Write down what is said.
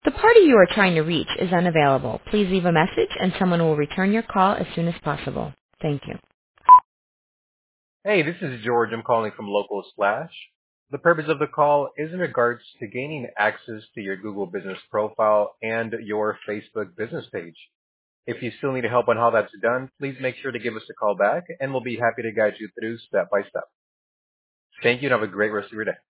The party you are trying to reach is unavailable. Please leave a message and someone will return your call as soon as possible. Thank you. Hey, this is George. I'm calling from Local Slash. The purpose of the call is in regards to gaining access to your Google Business Profile and your Facebook business page. If you still need help on how that's done, please make sure to give us a call back and we'll be happy to guide you through step by step. Thank you and have a great rest of your day.